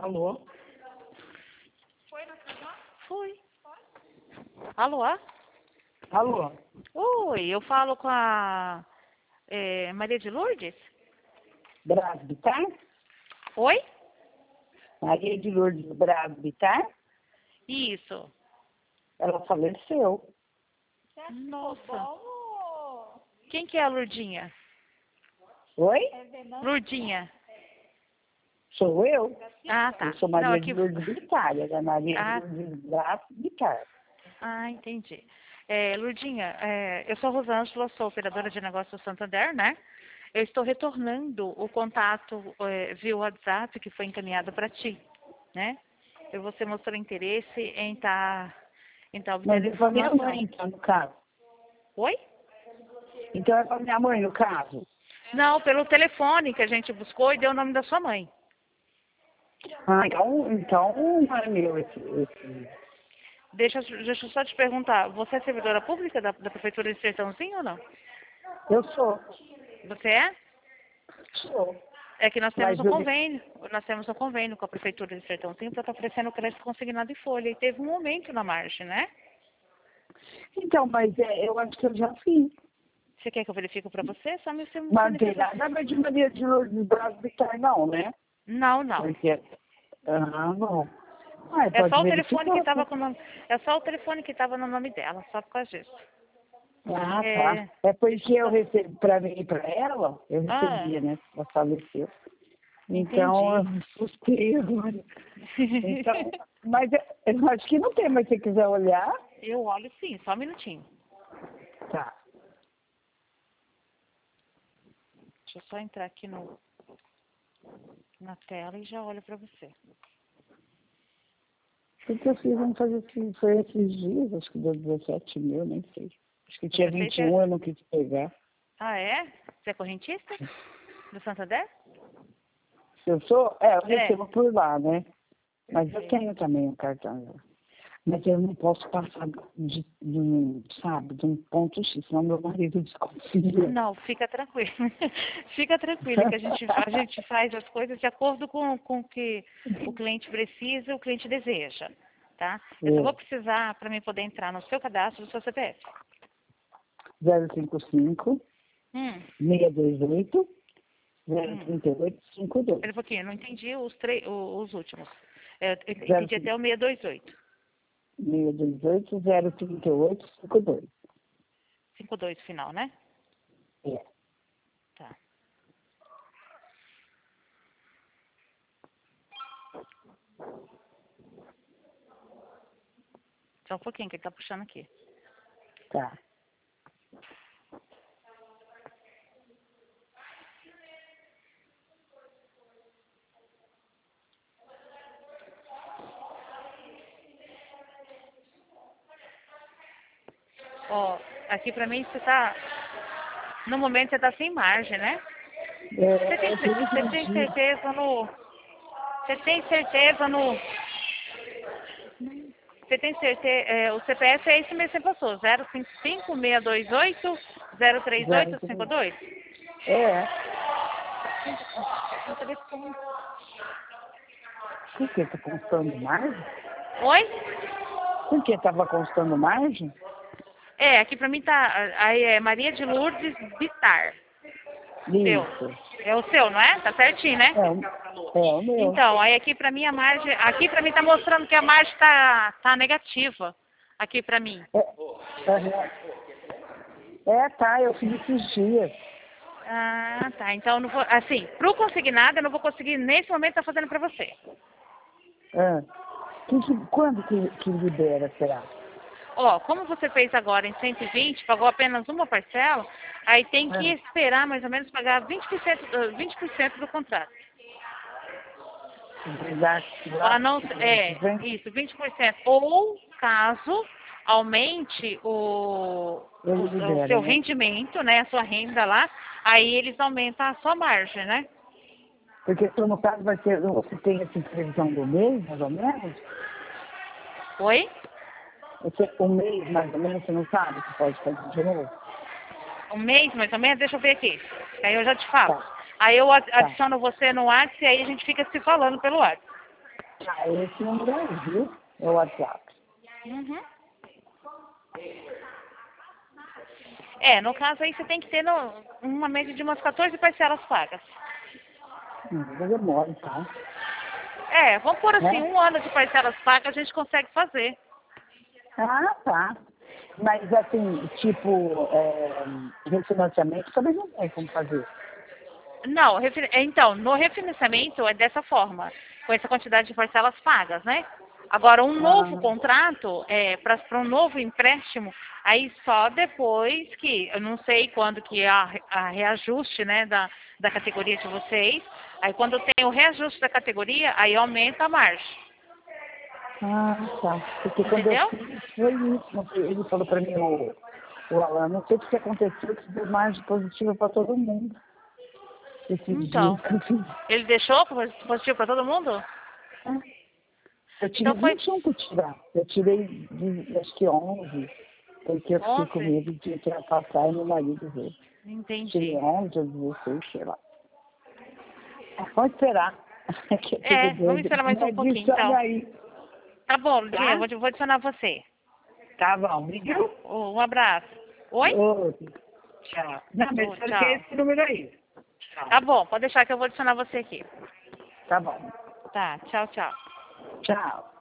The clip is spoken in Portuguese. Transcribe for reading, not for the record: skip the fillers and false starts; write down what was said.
Alô? Foi na sua? Foi. Alô? Alô? Oi, eu falo com a Maria de Lourdes? Braz Bitar? Oi? Maria de Lourdes Braz Bitar? Isso. Ela faleceu. Você acha que Nossa. ficou bom ou... Quem que é a Lourdinha? Oi? É veneno? Lourdinha. Sou eu. Ah, tá. Eu sou Não, Maria aqui... de Lourdes Bitar. Ela é Maria Ah, de Lourdes Braz Bitar. entendi. Lourdinha, eu sou a Rosângela, sou operadora de negócios do Santander, né? Eu estou retornando o contato via WhatsApp que foi encaminhado para ti, né? Você mostrou interesse em estar Mas obtendo é pra minha informação. mãe, então, no caso. Oi? Então é pra minha mãe, no caso. Não, pelo telefone que a gente buscou e deu o nome da sua mãe. Ah, então não é meu esse. Deixa eu só te perguntar, você é servidora pública da Prefeitura de Sertãozinho ou não? Eu sou. Você é? Sou. É que Mas eu... nós temos um convênio com a Prefeitura de Sertãozinho para estar oferecendo crédito consignado em folha. E teve um aumento na margem, né? Então, mas eu acho que eu já fiz. Você quer que eu verifique para você? Só me Mas não tem nada a ver de Maria de Lourdes Braz Bitar, não, né? Não, não. Porque... não. Ah, É pode só o telefone que verificar. estava com o nome, é só o telefone que estava no nome dela, só por causa disso. Ah, É, tá. É porque eu só- recebi, para mim e para ela, eu ah, recebia, né? Ela faleceu. Então, eu entendi. me assustei agora. Então, mas eu acho que não tem, mas se quiser olhar, Eu olho sim, só um minutinho. tá. Deixa eu só entrar aqui na tela e já olho para você. O que eu fiz, vamos fazer assim, foi esses dias, acho que deu 17 mil, nem sei. Acho que tinha Você fez... 21, eu não quis pegar. Ah, é? Você é correntista? Do Santander? Eu sou, eu É. recebo por lá, né? Mas eu Perfeito. tenho também o cartão. Mas eu não posso passar sabe, de um ponto X, senão meu marido desconfia. Não, fica tranquilo. Fica tranquilo que a gente faz as coisas de acordo com o que o cliente precisa e o cliente deseja, tá? Eu só vou É, precisar, para mim poder entrar no seu cadastro, do seu CPF. 055 Hum, 628 hum. 038 52. Espera um pouquinho, eu não entendi os últimos. Eu entendi até o 058 628. 628 038 52. 52 final, né? É. Tá. Só um pouquinho que ele tá puxando aqui. Tá. Ó, aqui pra mim você tá, no momento você tá sem margem, né? Você tem, Eu fiz você esses tem dias. certeza no, você tem certeza no, você tem certeza, o CPF é esse mesmo que você passou, 055-628-03852? 038. É. Por que tá constando margem? Oi? Por que tava constando margem? Aqui pra mim tá, aí é Maria de Lourdes Bitar, seu. Isso. É o seu, não é? Tá certinho, né? É o meu. Então, aí aqui pra mim a margem, aqui pra mim tá mostrando que a margem tá negativa, aqui pra mim. Aham. Tá, eu fiz esses dias. Ah, tá. Então, eu não vou, assim, pro consignado eu não vou conseguir nesse momento estar fazendo pra você. Ah. Quando que libera, será? Ó, como você fez agora em 120, pagou apenas uma parcela, aí tem que esperar mais ou menos pagar 20% do contrato. Ela não, isso, 20%. Ou caso aumente Ele o libera, seu né? rendimento, né, a sua renda lá, aí eles aumentam a sua margem, né? Porque se no caso vai ser, você tem essa previsão do mês, mais ou menos? Oi? Um mês, mais ou menos, você não sabe se pode fazer de novo? Um mês, mais ou menos, deixa eu ver aqui. Aí eu já te falo. Tá, Aí eu tá. adiciono você no WhatsApp e aí a gente fica se falando pelo WhatsApp. Ah, esse número aí, viu? É o WhatsApp. Uhum. No caso aí você tem que ter uma média de umas 14 parcelas pagas. Não demora, tá? Vamos pôr assim, Né? 1 ano de parcelas pagas a gente consegue fazer. Ah, tá. Mas assim, tipo, refinanciamento também não tem como fazer. Não, então, no refinanciamento é dessa forma, com essa quantidade de parcelas pagas, né? Agora, um novo Ah, contrato, para um novo empréstimo, aí só depois que, eu não sei quando que é a reajuste, né, da categoria de vocês, aí quando tem o reajuste da categoria, aí aumenta a margem, tá. Porque quando eu entendeu? fiz, foi isso. Não foi- Ele falou pra mim, o Alan, não sei o que aconteceu, que deu margem positiva pra todo mundo. Esses dias Então, que eu fiz. ele deixou positivo para todo mundo? Ah, eu tirei Então foi 21 para tirar. Eu tirei, acho que 11, porque eu fiquei com 11? medo de ultrapassar e meu marido ver. Tirei Entendi. 11 ou 16, sei lá. Pode esperar. Que eu fico Vamos doida. esperar mais Me um pouquinho, adicione então. aí, Tá bom, Ludinha, tá? vou adicionar você. Tá bom, viu? Um abraço. Oi? Outro. Tchau. Não, mas espero que é Tchau. esse número aí. Tchau. Tá bom, pode deixar que eu vou adicionar você aqui. Tá bom. Tá, tchau, tchau. Tchau.